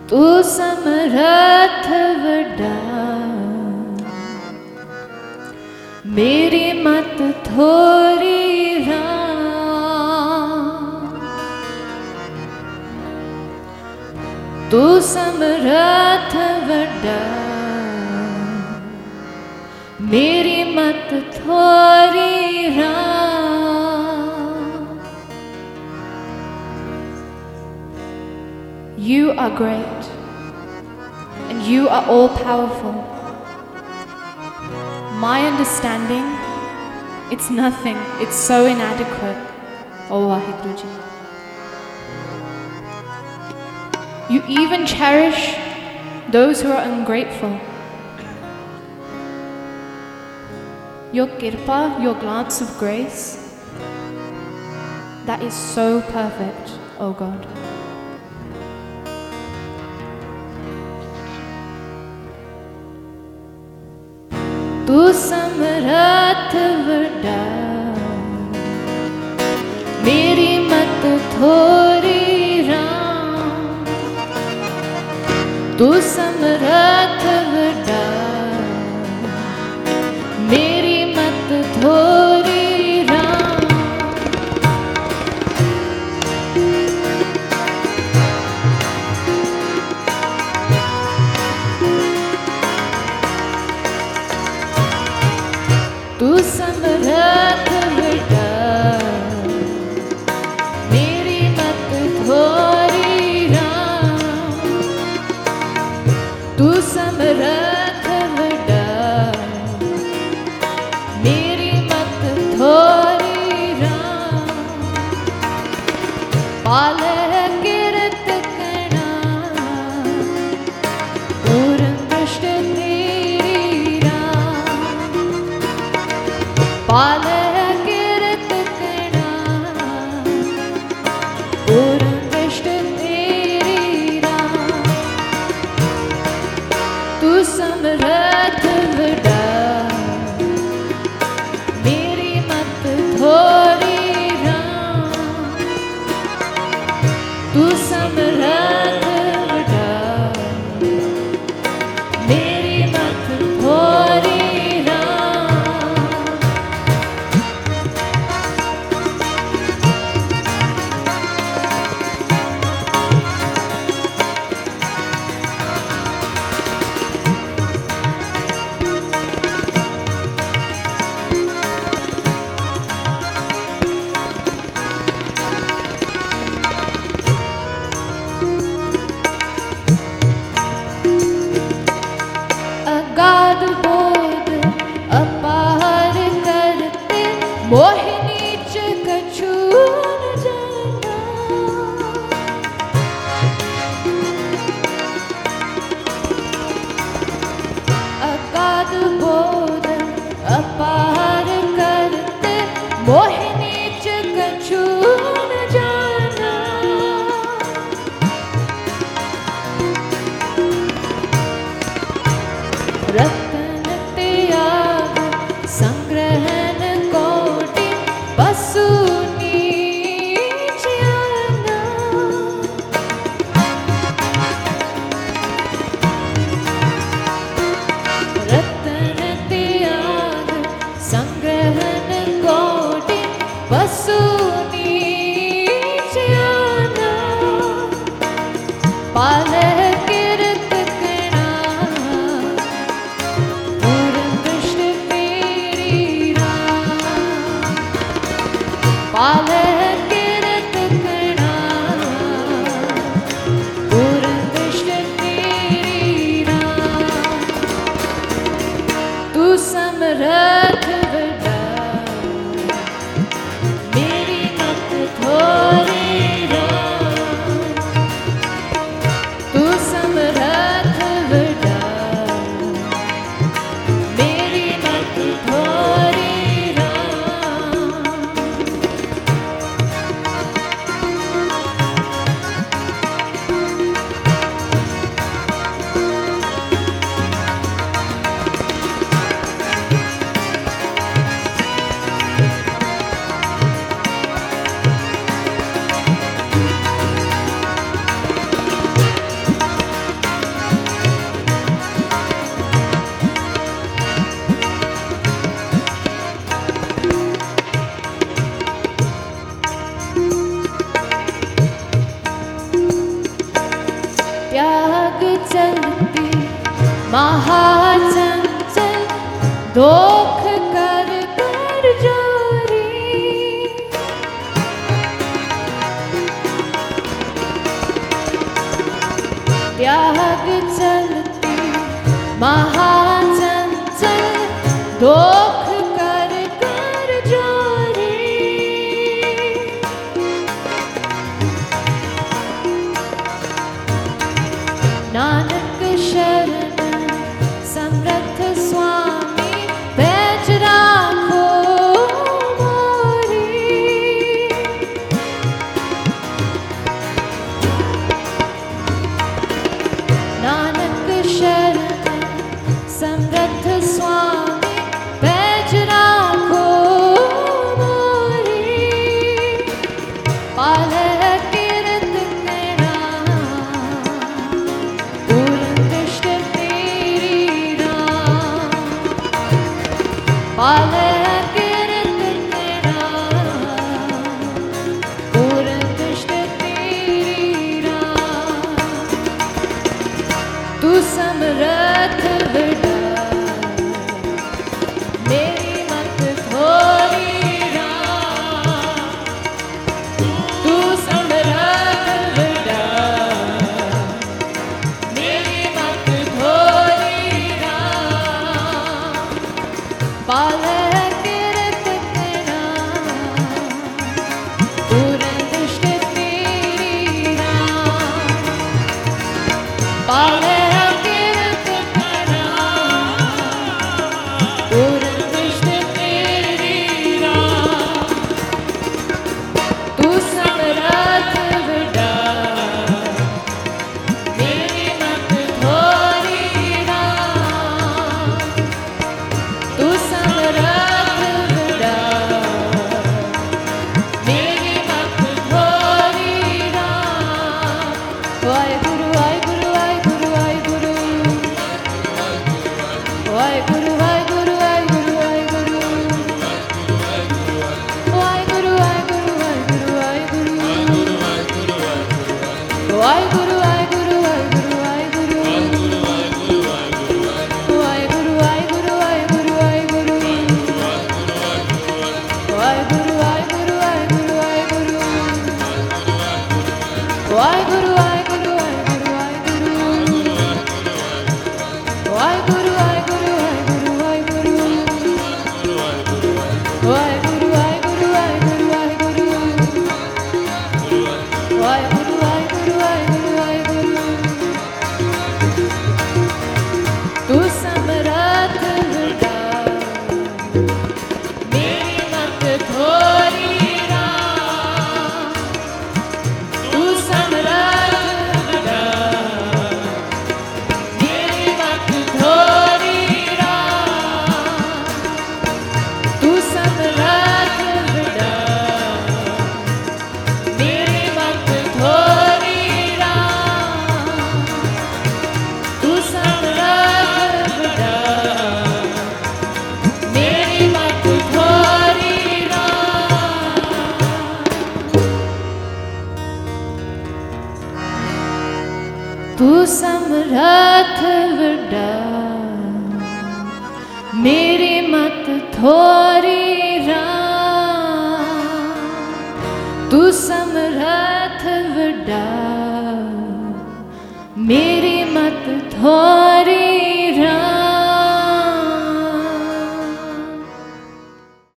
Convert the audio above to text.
तू समर्थ वड्डा, मेरी मत थोरी राम। तू समर्थ वड्डा, मेरी मत थोरी Ram. You are great and you are all powerful. My understanding, it's nothing. It's so inadequate. Oh Waheguru Ji. You even cherish those who are ungrateful. Your kirpa, your glance of grace, that is so perfect, oh God. तू समर्थ वड्डा, मेरी मत थोरी राम। तू समर्थ वड्डा, मेरी मत थोरी राम। तू समर्थ वड्डा, मेरी मत थोरी राम। तू समर्थ वड्डा, मेरी मत थोरी राम। पाले किरत कणा, पूर्ण दृष्ट तेरी राम। पाले किरत कणा, पूर्ण दृष्ट तेरी राम। तू समर्थ वड्डा, मेरी मत थोरी राम। तू समर्थ वड्डा, मेरी मत थोरी राम। अगाध बोध अपार करते, मोहि नीच कछु न जाना। अगाध बोध अपार करते, मोहि नीच कछु न जाना। रतन त्याग संग्रहण कोटि, पशु नीच आना। रतन त्याग संग्रहण कोटि, पशु नीच आना। पाले किरत कणा, पूर्ण दृष्ट तेरी राम। पाले किरत कणा, पूर्ण दृष्ट तेरी राम। तू समर्थ वड्डा, मेरी मत थोरी राम। तू समर्थ वड्डा, मेरी मत थोरी राम। महाचंचल दोख कर कर जोरी, त्याग चलती महाचंचल दोख कर कर जोरी, नानक शरण समर्थ स्वामी पैज राखो मोरी, नानक शरण समर्थ स्वामी पैज राखो मोरी, पाले कीरत तेरा पूर्ण दृष्ट तेरी राम, पाले कीरत तेरा पूर्ण दृष्ट तेरी राम, तू समर्थ विडा मेरी मत थोरी राम, तू समर्थ विडा मेरी मत थोरी राम, पाले कीरत तेरा पूर्ण दृष्ट तेरी राम, पाले कीरत तेरा पूर्ण दृष्ट तेरी राम, तू समर्थ विडा मेरी मत थोरी राम, तू समर्थ विडा मेरी मत थोरी राम, वाहेगुरु वाहेगुरु वाहेगुरु वाहेगुरु, वाहेगुरु वाहेगुरु वाहेगुरु वाहेगुरु, वाहेगुरु वाहेगुरु वाहेगुरु वाहेगुरु, वाहेगुरु वाहेगुरु वाहेगुरु वाहेगुरु, वाहेगुरु वाहेगुरु वाहेगुरु वाहेगुरु, वाहेगुरु वाहेगुरु वाहेगुरु वाहेगुरु, वाहेगुरु वाहेगुरु वाहेगुरु वाहेगुरु, वाहेगुरु वाहेगुरु वाहेगुरु वाहेगुरु, वाहेगुरु वाहेगुरु वाहेगुरु वाहेगुरु, वाहेगुरु वाहेगुरु वाहेगुरु वाहेगुरु, तू समर्थ विडा मेरी मत थोरी राम, तू समर्थ विडा मेरी मत थोरी राम, तू समर्थ विडा मेरी मत थोरी राम, तू समर्थ विडा मेरी मत थोरी राम, तू समर्थ विडा मेरी मत थोरी राम, तू समर्थ विडा मेरी मत थोरी